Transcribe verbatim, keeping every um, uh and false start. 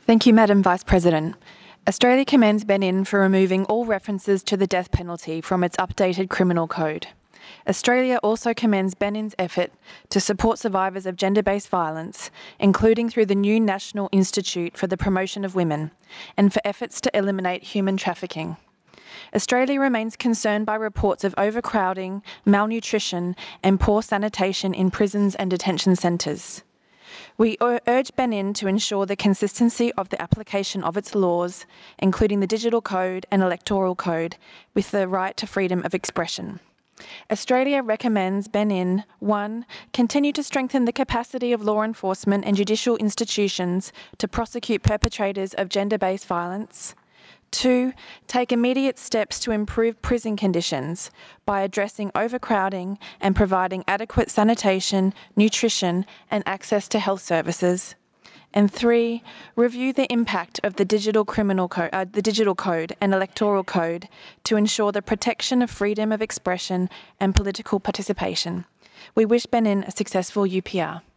Thank you, Madam Vice President. Australia commends Benin for removing all references to the death penalty from its updated criminal code. Australia also commends Benin's effort to support survivors of gender-based violence, including through the new National Institute for the Promotion of Women, and for efforts to eliminate human trafficking. Australia remains concerned by reports of overcrowding, malnutrition, and poor sanitation in prisons and detention centres. We urge Benin to ensure the consistency of the application of its laws, including the Digital Code and Electoral Code, with the right to freedom of expression. Australia recommends Benin, one, continue to strengthen the capacity of law enforcement and judicial institutions to prosecute perpetrators of gender-based violence. Two, take immediate steps to improve prison conditions by addressing overcrowding and providing adequate sanitation, nutrition, and access to health services. And three, review the impact of the digital criminal code, uh, the digital code and electoral code to ensure the protection of freedom of expression and political participation. We wish Benin a successful U P R.